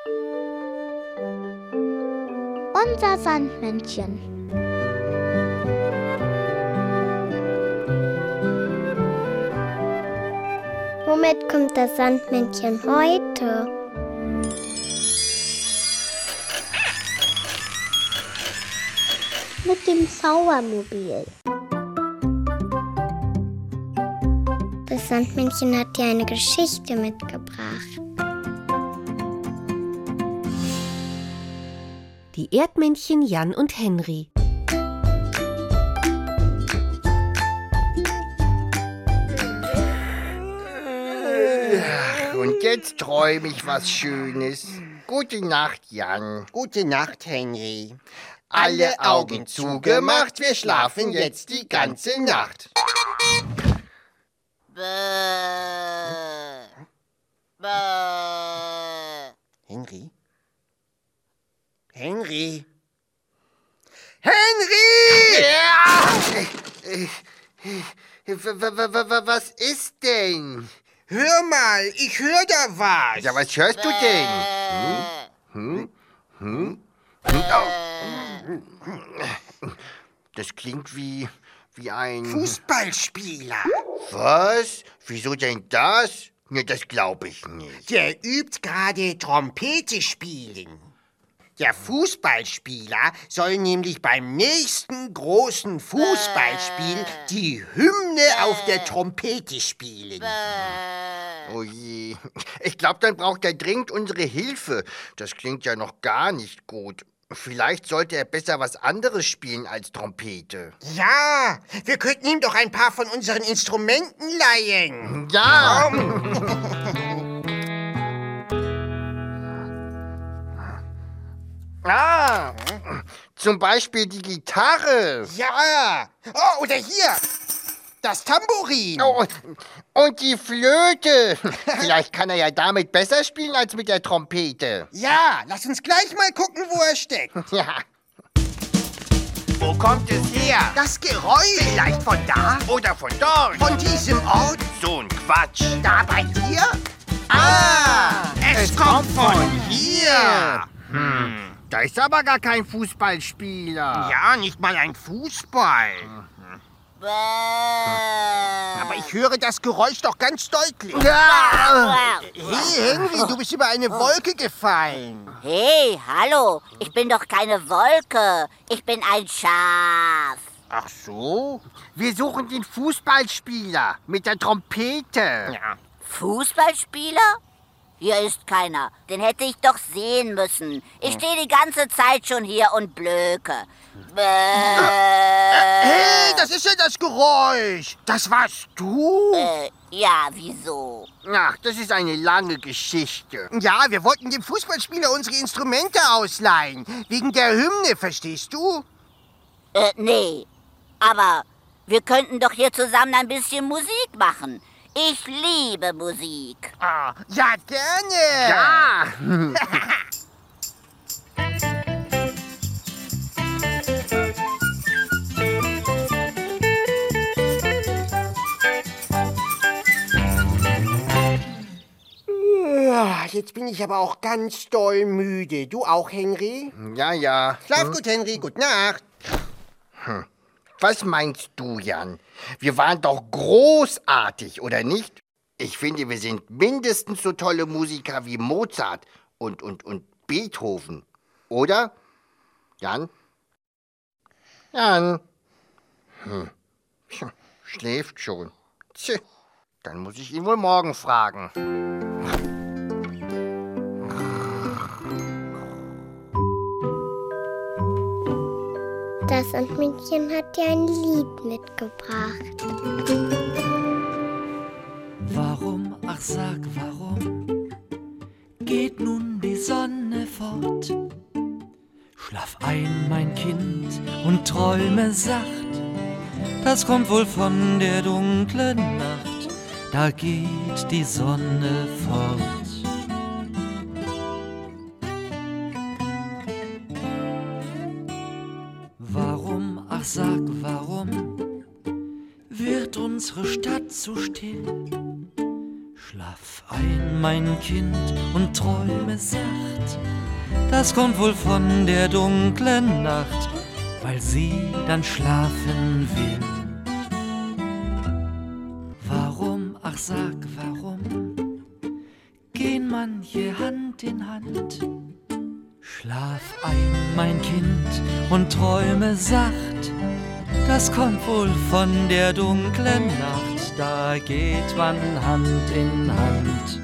Unser Sandmännchen. Womit kommt das Sandmännchen heute? Mit dem Zaubermobil. Das Sandmännchen hat dir eine Geschichte mitgebracht. Die Erdmännchen Jan und Henry. Und jetzt träume ich was Schönes. Gute Nacht, Jan. Gute Nacht, Henry. Alle Augen zugemacht, wir schlafen jetzt die ganze Nacht. Henry? Henry? Henry! Was ist denn? Hör mal, ich höre da was. Ja, was hörst du denn? Oh. Das klingt wie ein... Fußballspieler. Was? Wieso denn das? Ne, das glaube ich nicht. Der übt gerade Trompete spielen. Der Fußballspieler soll nämlich beim nächsten großen Fußballspiel die Hymne auf der Trompete spielen. Oh je. Ich glaube, dann braucht er dringend unsere Hilfe. Das klingt ja noch gar nicht gut. Vielleicht sollte er besser was anderes spielen als Trompete. Ja, wir könnten ihm doch ein paar von unseren Instrumenten leihen. Ja! Zum Beispiel die Gitarre. Ja, oh, oder hier, das Tambourin. Oh, und die Flöte. Vielleicht kann er ja damit besser spielen als mit der Trompete. Ja, lass uns gleich mal gucken, wo er steckt. Ja. Wo kommt es her? Das Geräusch. Vielleicht von da oder von dort? Von diesem Ort. So ein Quatsch. Da bei dir? Es kommt von hier. Da ist aber gar kein Fußballspieler. Ja, nicht mal ein Fußball. Aber ich höre das Geräusch doch ganz deutlich. Hey, Henry, du bist über eine Wolke gefallen. Hey, hallo, ich bin doch keine Wolke. Ich bin ein Schaf. Ach so? Wir suchen den Fußballspieler mit der Trompete. Ja. Fußballspieler? Hier ist keiner. Den hätte ich doch sehen müssen. Ich stehe die ganze Zeit schon hier und blöke. Hey, das ist ja das Geräusch. Das warst du? Ja, wieso? Ach, das ist eine lange Geschichte. Ja, wir wollten dem Fußballspieler unsere Instrumente ausleihen. Wegen der Hymne, verstehst du? Nee. Aber wir könnten doch hier zusammen ein bisschen Musik machen. Ich liebe Musik. Ah, ja, gerne. Ja. Jetzt bin ich aber auch ganz doll müde. Du auch, Henry? Ja. Schlaf gut, Henry. Gute Nacht. Was meinst du, Jan? Wir waren doch großartig, oder nicht? Ich finde, wir sind mindestens so tolle Musiker wie Mozart und Beethoven. Oder? Jan? Jan? Schläft schon. Tch, dann muss ich ihn wohl morgen fragen. Das Sandmännchen hat dir ein Lied mitgebracht. Warum, ach sag warum, geht nun die Sonne fort? Schlaf ein, mein Kind, und träume sacht. Das kommt wohl von der dunklen Nacht, da geht die Sonne fort. Warum, ach sag warum, wird unsere Stadt so still? Schlaf ein, mein Kind, und träume sacht. Das kommt wohl von der dunklen Nacht, weil sie dann schlafen will. Warum, ach sag warum, gehen manche Hand in Hand? Schlaf ein, mein Kind, und träume sacht. Das kommt wohl von der dunklen Nacht, da geht man Hand in Hand.